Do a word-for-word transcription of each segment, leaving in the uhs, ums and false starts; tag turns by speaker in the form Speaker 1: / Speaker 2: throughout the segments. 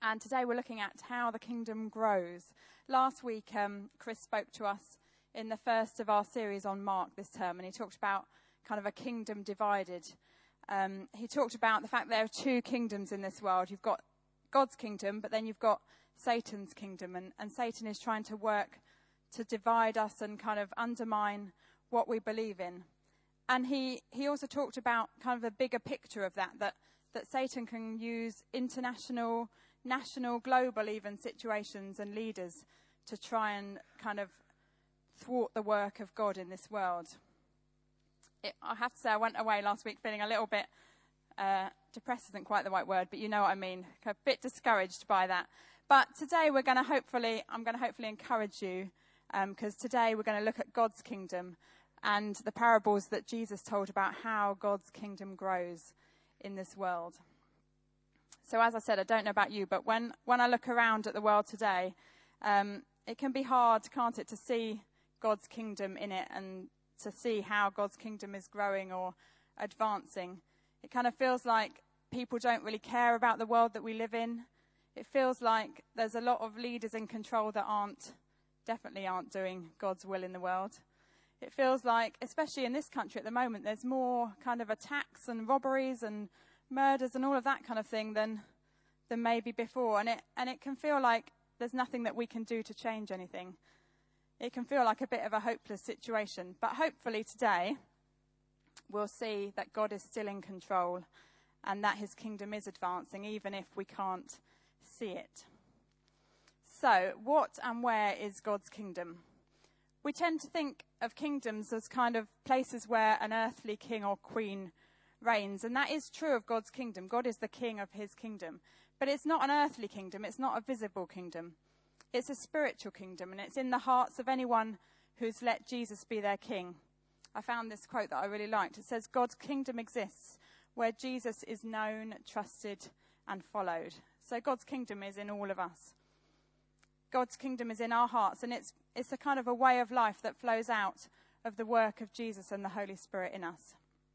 Speaker 1: And today we're looking at how the kingdom grows. Last week, um, Chris spoke to us in the first of our series on Mark this term, and he talked about kind of a kingdom divided. Um, he talked about the fact there are two kingdoms in this world. You've got God's kingdom, but then you've got Satan's kingdom, and, and Satan is trying to work to divide us and kind of undermine what we believe in. And he, he also talked about kind of a bigger picture of that, that, that Satan can use international, national, global even situations and leaders to try and kind of thwart the work of God in this world. It, I have to say, I went away last week feeling a little bit, uh, depressed isn't quite the right word, but you know what I mean, a bit discouraged by that. But today we're going to hopefully, I'm going to hopefully encourage you, because um, today we're going to look at God's kingdom and the parables that Jesus told about how God's kingdom grows in this world. So as I said, I don't know about you, but when, when I look around at the world today, um, it can be hard, can't it, to see God's kingdom in it and to see how God's kingdom is growing or advancing. It kind of feels like people don't really care about the world that we live in. It feels like there's a lot of leaders in control that aren't, definitely aren't doing God's will in the world. It feels like, especially in this country at the moment, there's more kind of attacks and robberies and murders and all of that kind of thing than than maybe before. And it and it can feel like there's nothing that we can do to change anything. It can feel like a bit of a hopeless situation. But hopefully today we'll see that God is still in control and that his kingdom is advancing, even if we can't see it. So, what and where is God's kingdom? We tend to think of kingdoms as kind of places where an earthly king or queen reigns, and that is true of God's kingdom. God is the king of his kingdom. But it's not an earthly kingdom, it's not a visible kingdom. It's a spiritual kingdom, and it's in the hearts of anyone who's let Jesus be their king. I found this quote that I really liked. It says, God's kingdom exists where Jesus is known, trusted, and followed. So God's kingdom is in all of us. God's kingdom is in our hearts, and it's it's a kind of a way of life that flows out of the work of Jesus and the Holy Spirit in us.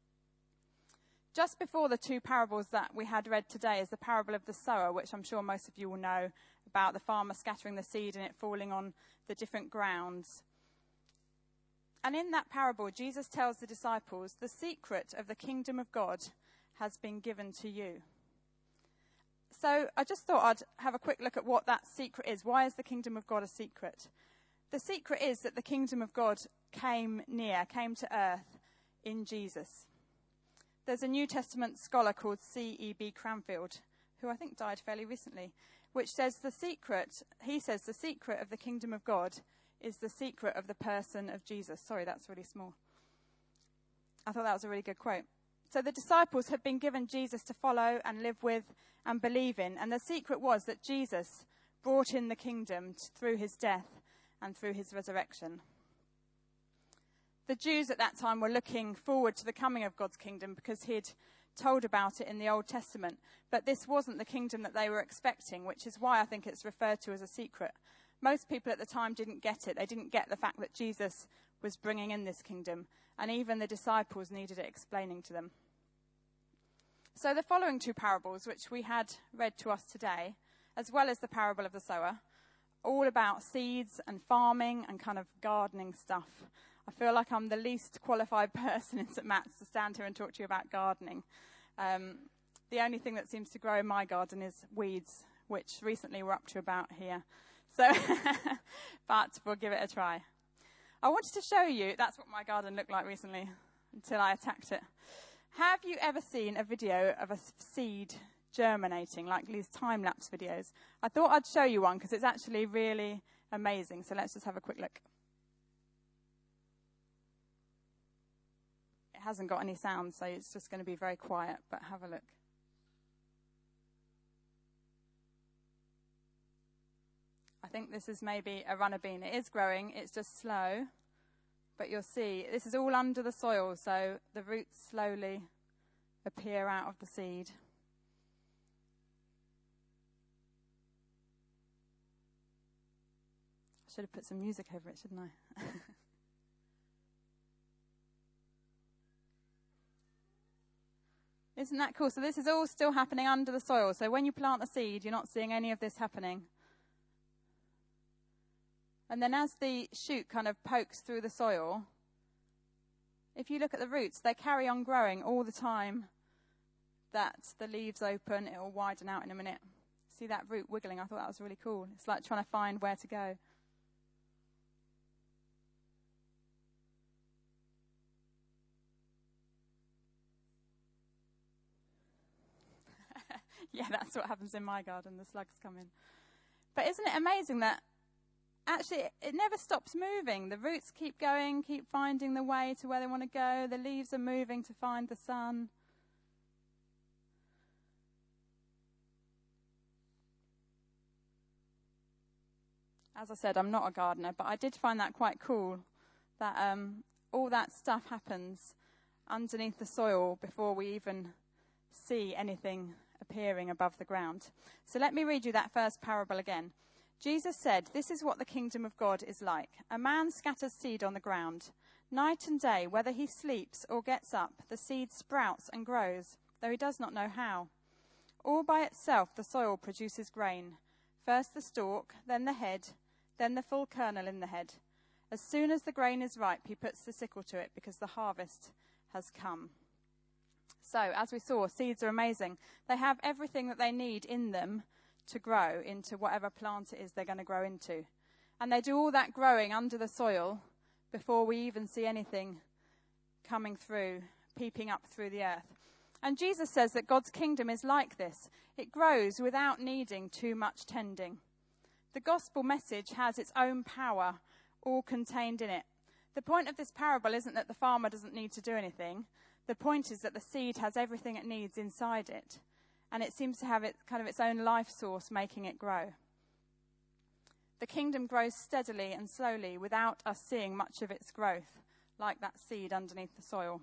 Speaker 1: Just before the two parables that we had read today is the parable of the sower, which I'm sure most of you will know about, the farmer scattering the seed and it falling on the different grounds. And in that parable, Jesus tells the disciples, the secret of the kingdom of God has been given to you. So I just thought I'd have a quick look at what that secret is. Why is the kingdom of God a secret? The secret is that the kingdom of God came near, came to earth in Jesus. There's a New Testament scholar called C E B Cranfield, who I think died fairly recently, which says the secret, he says the secret of the kingdom of God is the secret of the person of Jesus. Sorry, that's really small. I thought that was a really good quote. So the disciples had been given Jesus to follow and live with and believe in, and the secret was that Jesus brought in the kingdom through his death and through his resurrection. The Jews at that time were looking forward to the coming of God's kingdom because he'd told about it in the Old Testament, but this wasn't the kingdom that they were expecting, which is why I think it's referred to as a secret. Most people at the time didn't get it. They didn't get the fact that Jesus was bringing in this kingdom, and even the disciples needed it explaining to them. So the following two parables, which we had read to us today, as well as the parable of the sower, all about seeds and farming and kind of gardening stuff. I feel like I'm the least qualified person in St Matt's to stand here and talk to you about gardening. Um, the only thing that seems to grow in my garden is weeds, which recently we're up to about here. So, but we'll give it a try. I wanted to show you, that's what my garden looked like recently, until I attacked it. Have you ever seen a video of a seed germinating, like these time-lapse videos? I thought I'd show you one because it's actually really amazing. So let's just have a quick look. It hasn't got any sound, so it's just going to be very quiet, but have a look. I think this is maybe a runner bean. It is growing, it's just slow, but you'll see this is all under the soil, so the roots slowly appear out of the seed. I should have put some music over it, shouldn't I? Isn't that cool? So this is all still happening under the soil. So when you plant a seed, you're not seeing any of this happening. And then as the shoot kind of pokes through the soil, if you look at the roots, they carry on growing all the time that the leaves open. It will widen out in a minute. See that root wiggling? I thought that was really cool. It's like trying to find where to go. Yeah, that's what happens in my garden. The slugs come in. But isn't it amazing that actually it, it never stops moving? The roots keep going, keep finding the way to where they want to go. The leaves are moving to find the sun. As I said, I'm not a gardener, but I did find that quite cool, that um, all that stuff happens underneath the soil before we even see anything appearing above the ground. So let me read you that first parable again. Jesus said, "This is what the kingdom of God is like. A man scatters seed on the ground. Night and day, whether he sleeps or gets up, the seed sprouts and grows, though he does not know how. All by itself the soil produces grain. First the stalk, then the head, then the full kernel in the head. As soon as the grain is ripe, he puts the sickle to it, because the harvest has come." So, as we saw, seeds are amazing. They have everything that they need in them to grow into whatever plant it is they're going to grow into. And they do all that growing under the soil before we even see anything coming through, peeping up through the earth. And Jesus says that God's kingdom is like this. It grows without needing too much tending. The gospel message has its own power all contained in it. The point of this parable isn't that the farmer doesn't need to do anything. The point is that the seed has everything it needs inside it, and it seems to have it kind of its own life source making it grow. The kingdom grows steadily and slowly without us seeing much of its growth, like that seed underneath the soil.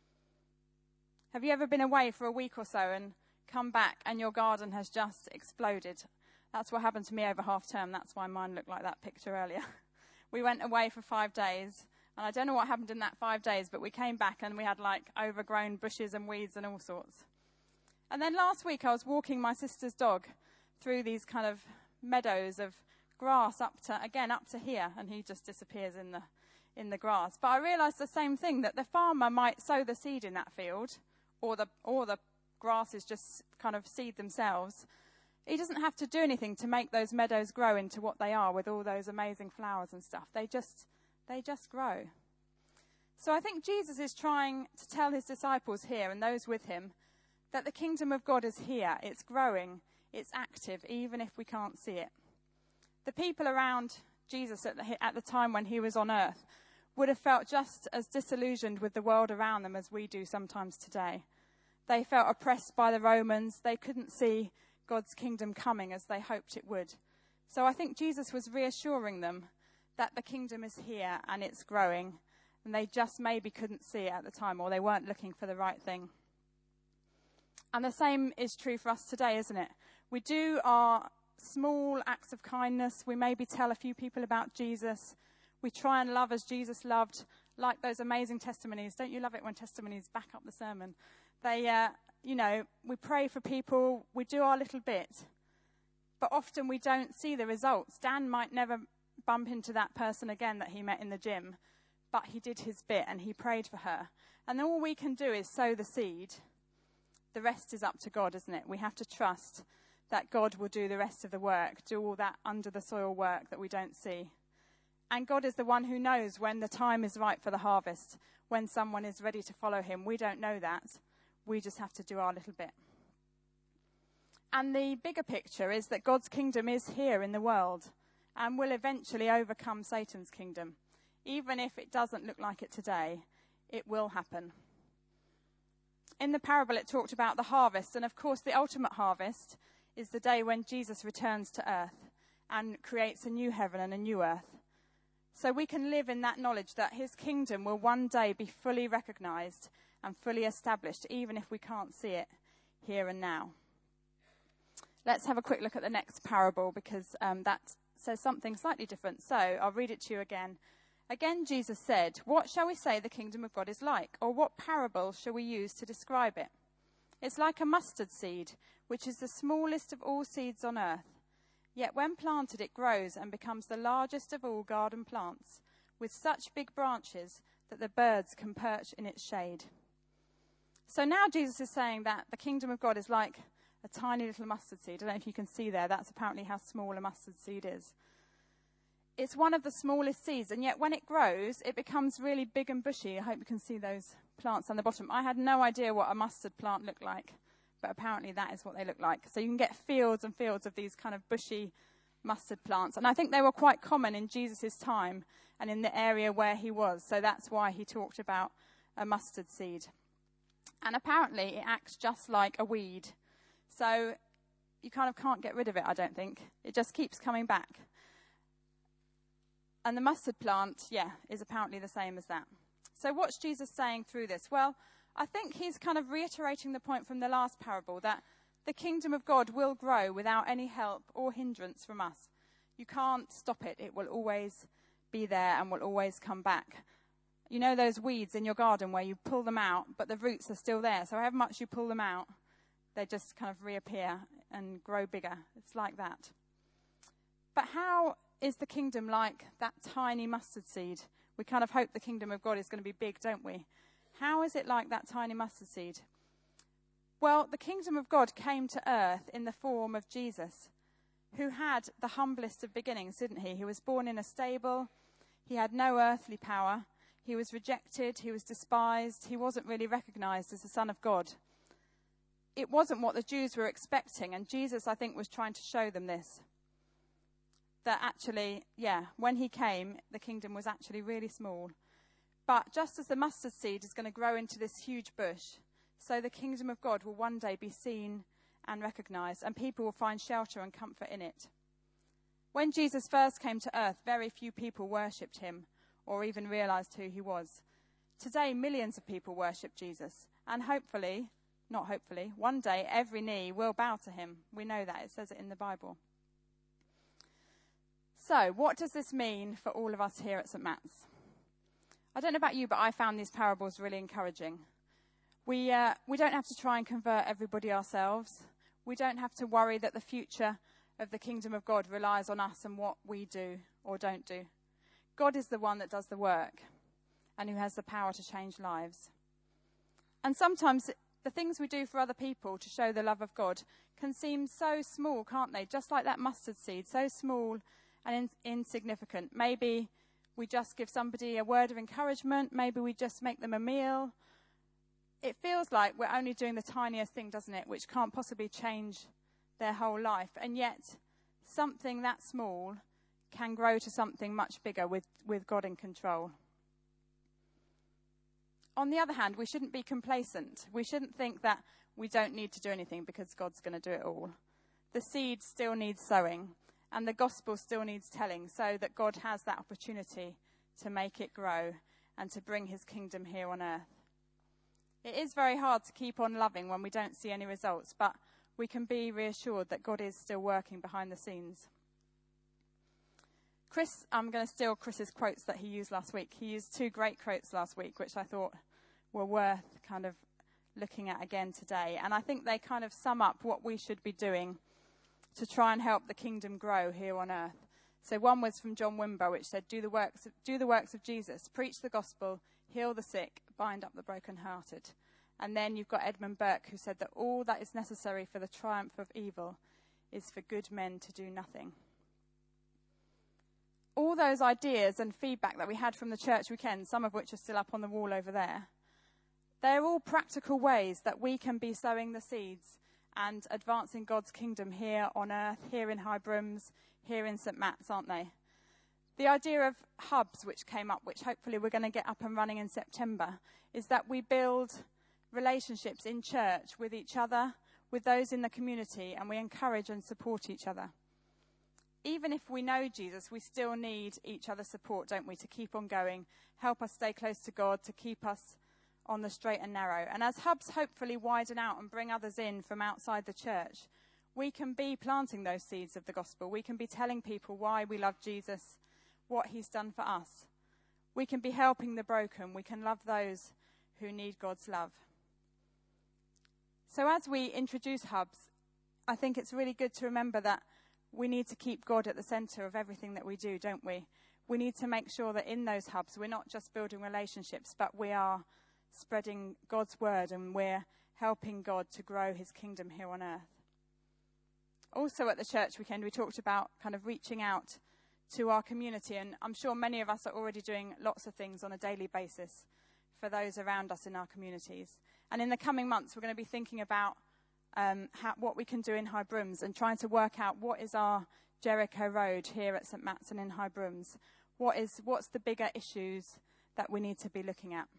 Speaker 1: Have you ever been away for a week or so and come back and your garden has just exploded? That's what happened to me over half term. That's why mine looked like that picture earlier. We went away for five days. And I don't know what happened in that five days, but we came back and we had like overgrown bushes and weeds and all sorts. And then last week I was walking my sister's dog through these kind of meadows of grass up to, again, up to here, and he just disappears in the in the grass. But I realised the same thing, that the farmer might sow the seed in that field, or the or the grasses just kind of seed themselves. He doesn't have to do anything to make those meadows grow into what they are with all those amazing flowers and stuff. They just They just grow. So I think Jesus is trying to tell his disciples here and those with him that the kingdom of God is here. It's growing. It's active, even if we can't see it. The people around Jesus at the, at the time when he was on earth would have felt just as disillusioned with the world around them as we do sometimes today. They felt oppressed by the Romans. They couldn't see God's kingdom coming as they hoped it would. So I think Jesus was reassuring them that the kingdom is here and it's growing, and they just maybe couldn't see it at the time, or they weren't looking for the right thing. And the same is true for us today, isn't it? We do our small acts of kindness. We maybe tell a few people about Jesus. We try and love as Jesus loved, like those amazing testimonies. Don't you love it when testimonies back up the sermon? They, uh, you know, we pray for people. We do our little bit. But often we don't see the results. Dan might never bump into that person again that he met in the gym, but he did his bit and he prayed for her. And all we can do is sow the seed. The rest is up to God, isn't it? We have to trust that God will do the rest of the work, do all that under the soil work that we don't see. And God is the one who knows when the time is right for the harvest, when someone is ready to follow him. We don't know that. We just have to do our little bit. And the bigger picture is that God's kingdom is here in the world and will eventually overcome Satan's kingdom. Even if it doesn't look like it today, it will happen. In the parable, it talked about the harvest. And of course, the ultimate harvest is the day when Jesus returns to earth and creates a new heaven and a new earth. So we can live in that knowledge that his kingdom will one day be fully recognized and fully established, even if we can't see it here and now. Let's have a quick look at the next parable, because um, that says something slightly different. So I'll read it to you again. Again, Jesus said, "What shall we say the kingdom of God is like? Or what parable shall we use to describe it? It's like a mustard seed, which is the smallest of all seeds on earth. Yet when planted, it grows and becomes the largest of all garden plants, with such big branches that the birds can perch in its shade. So now Jesus is saying that the kingdom of God is like a tiny little mustard seed. I don't know if you can see there. That's apparently how small a mustard seed is. It's one of the smallest seeds, and yet when it grows, it becomes really big and bushy. I hope you can see those plants on the bottom. I had no idea what a mustard plant looked like, but apparently that is what they look like. So you can get fields and fields of these kind of bushy mustard plants. And I think they were quite common in Jesus' time and in the area where he was. So that's why he talked about a mustard seed. And apparently it acts just like a weed. So you kind of can't get rid of it, I don't think. It just keeps coming back. And the mustard plant, yeah, is apparently the same as that. So what's Jesus saying through this? Well, I think he's kind of reiterating the point from the last parable that the kingdom of God will grow without any help or hindrance from us. You can't stop it. It will always be there and will always come back. You know those weeds in your garden where you pull them out, but the roots are still there. So however much you pull them out, they just kind of reappear and grow bigger. It's like that. But how is the kingdom like that tiny mustard seed? We kind of hope the kingdom of God is going to be big, don't we? How is it like that tiny mustard seed? Well, the kingdom of God came to earth in the form of Jesus, who had the humblest of beginnings, didn't he? He was born in a stable. He had no earthly power. He was rejected. He was despised. He wasn't really recognized as the Son of God. It wasn't what the Jews were expecting, and Jesus, I think, was trying to show them this. That actually, yeah, when he came, the kingdom was actually really small. But just as the mustard seed is going to grow into this huge bush, so the kingdom of God will one day be seen and recognized, and people will find shelter and comfort in it. When Jesus first came to earth, very few people worshipped him or even realized who he was. Today, millions of people worship Jesus, and hopefully, not hopefully, one day every knee will bow to him. We know that. It says it in the Bible. So, what does this mean for all of us here at St Matt's? I don't know about you, but I found these parables really encouraging. We uh, we don't have to try and convert everybody ourselves. We don't have to worry that the future of the kingdom of God relies on us and what we do or don't do. God is the one that does the work and who has the power to change lives. And sometimes the things we do for other people to show the love of God can seem so small, can't they? Just like that mustard seed, so small and in- insignificant. Maybe we just give somebody a word of encouragement. Maybe we just make them a meal. It feels like we're only doing the tiniest thing, doesn't it, which can't possibly change their whole life. And yet, something that small can grow to something much bigger with, with God in control. On the other hand, we shouldn't be complacent. We shouldn't think that we don't need to do anything because God's going to do it all. The seed still needs sowing, and the gospel still needs telling, so that God has that opportunity to make it grow and to bring his kingdom here on earth. It is very hard to keep on loving when we don't see any results, but we can be reassured that God is still working behind the scenes. Chris, I'm going to steal Chris's quotes that he used last week. He used two great quotes last week, which I thought were worth kind of looking at again today. And I think they kind of sum up what we should be doing to try and help the kingdom grow here on earth. So one was from John Wimber, which said, do the works of, do the works of Jesus, preach the gospel, heal the sick, bind up the brokenhearted. And then you've got Edmund Burke, who said that all that is necessary for the triumph of evil is for good men to do nothing. All those ideas and feedback that we had from the church weekend, some of which are still up on the wall over there, they're all practical ways that we can be sowing the seeds and advancing God's kingdom here on earth, here in High Brooms, here in St Matt's, aren't they? The idea of hubs, which came up, which hopefully we're going to get up and running in September, is that we build relationships in church with each other, with those in the community, and we encourage and support each other. Even if we know Jesus, we still need each other's support, don't we, to keep on going, help us stay close to God, to keep us on the straight and narrow. And as hubs hopefully widen out and bring others in from outside the church, we can be planting those seeds of the gospel. We can be telling people why we love Jesus, what he's done for us. We can be helping the broken. We can love those who need God's love. So as we introduce hubs, I think it's really good to remember that we need to keep God at the centre of everything that we do, don't we? We need to make sure that in those hubs we're not just building relationships, but we are spreading God's word and we're helping God to grow his kingdom here on earth. Also at the church weekend we talked about kind of reaching out to our community, and I'm sure many of us are already doing lots of things on a daily basis for those around us in our communities. And in the coming months we're going to be thinking about um, how, what we can do in High Brooms and trying to work out what is our Jericho Road here at St Matt's and in High Brooms. What is, what's the bigger issues that we need to be looking at?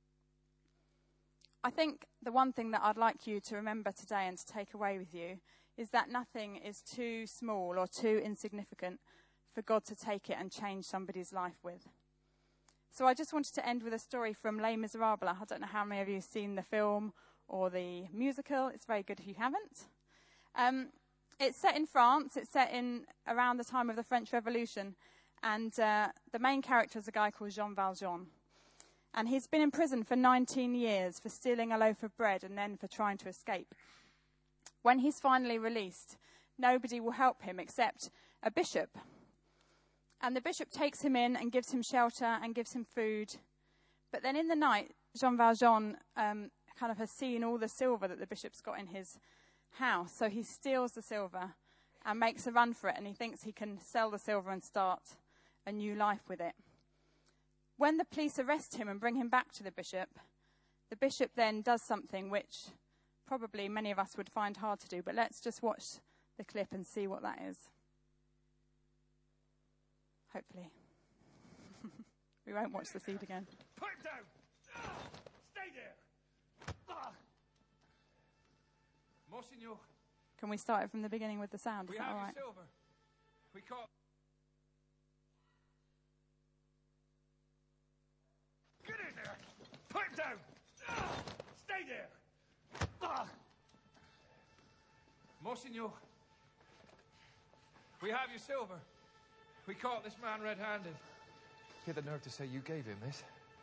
Speaker 1: I think the one thing that I'd like you to remember today and to take away with you is that nothing is too small or too insignificant for God to take it and change somebody's life with. So I just wanted to end with a story from Les Miserables. I don't know how many of you have seen the film or the musical. It's very good if you haven't. Um, it's set in France. It's set in around the time of the French Revolution. And uh, the main character is a guy called Jean Valjean. And he's been in prison for nineteen years for stealing a loaf of bread and then for trying to escape. When he's finally released, nobody will help him except a bishop. And the bishop takes him in and gives him shelter and gives him food. But then in the night, Jean Valjean um, kind of has seen all the silver that the bishop's got in his house. So he steals the silver and makes a run for it. And he thinks he can sell the silver and start a new life with it. When the police arrest him and bring him back to the bishop, the bishop then does something which probably many of us would find hard to do. But let's just watch the clip and see what that is. Hopefully. We won't watch the seed again.
Speaker 2: Put him down! Ah, stay there! Ah. Monsignor.
Speaker 1: Can we start it from the beginning with the sound? Is
Speaker 2: We
Speaker 1: that
Speaker 2: have
Speaker 1: all
Speaker 2: your
Speaker 1: right?
Speaker 2: silver. We caught... Get in there! Put him down! Ah, stay there! Ah. Monsignor. We have your silver. We caught this man red-handed.
Speaker 3: You had the nerve to say you gave him this?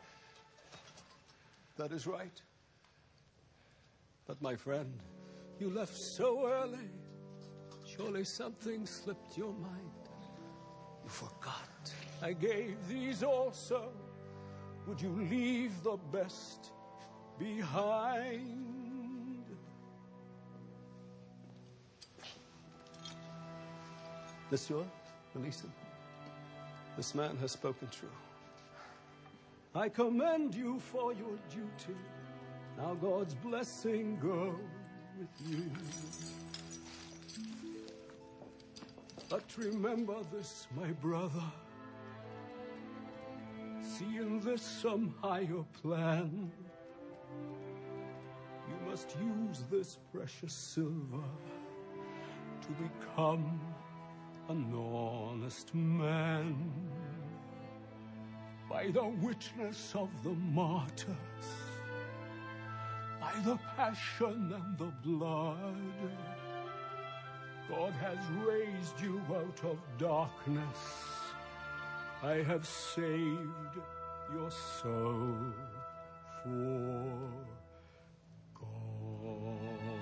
Speaker 4: That is right. But my friend, you left so early. Surely something slipped your mind. You forgot. I gave these also. Would you leave the best behind? Monsieur, release him. This man has spoken true. I commend you for your duty. Now God's blessing go with you. But remember this, my brother. See in this some higher plan. You must use this precious silver to become an honest man. By the witness of the martyrs, by the passion and the blood, God has raised you out of darkness. I have saved your soul for God.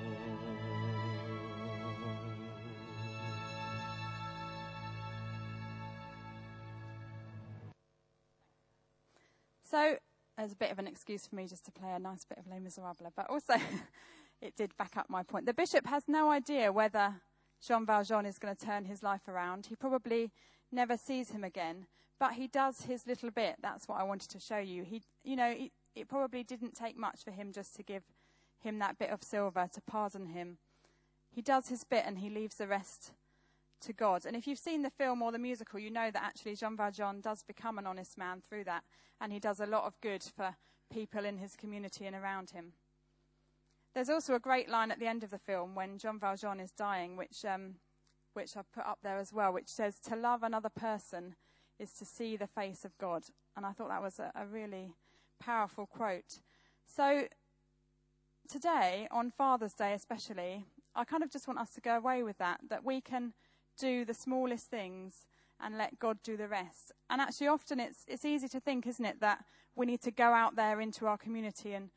Speaker 1: So, there's a bit of an excuse for me just to play a nice bit of Les Miserables, but also it did back up my point. The bishop has no idea whether Jean Valjean is going to turn his life around. He probably never sees him again, but he does his little bit. That's what I wanted to show you. He, you know, it, it probably didn't take much for him just to give him that bit of silver to pardon him. He does his bit and he leaves the rest to God. And if you've seen the film or the musical, you know that actually Jean Valjean does become an honest man through that, and he does a lot of good for people in his community and around him. There's also a great line at the end of the film when Jean Valjean is dying, which um, which I've put up there as well, which says, "To love another person is to see the face of God." And I thought that was a, a really powerful quote. So today, on Father's Day especially, I kind of just want us to go away with that, that we can do the smallest things and let God do the rest. And actually often it's it's easy to think, isn't it, that we need to go out there into our community and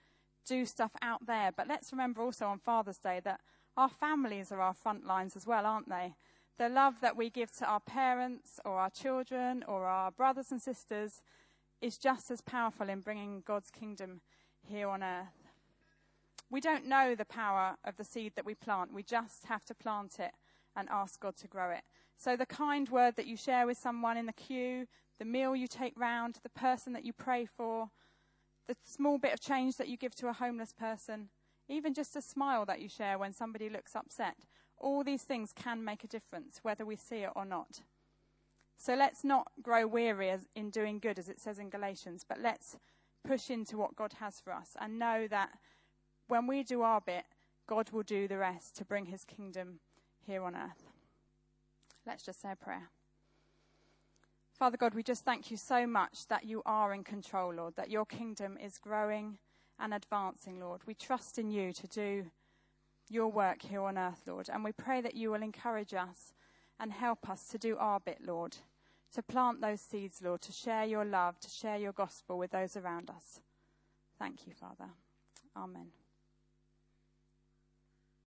Speaker 1: do stuff out there. But let's remember also on Father's Day that our families are our front lines as well, aren't they? The love that we give to our parents or our children or our brothers and sisters is just as powerful in bringing God's kingdom here on earth. We don't know the power of the seed that we plant. We just have to plant it and ask God to grow it. So the kind word that you share with someone in the queue, the meal you take round, the person that you pray for, the small bit of change that you give to a homeless person, even just a smile that you share when somebody looks upset, all these things can make a difference, whether we see it or not. So let's not grow weary as in doing good, as it says in Galatians, but let's push into what God has for us and know that when we do our bit, God will do the rest to bring his kingdom here on earth. Let's just say a prayer. Father God, we just thank you so much that you are in control, Lord, that your kingdom is growing and advancing, Lord. We trust in you to do your work here on earth, Lord, and we pray that you will encourage us and help us to do our bit, Lord, to plant those seeds, Lord, to share your love, to share your gospel with those around us. Thank you, Father. Amen.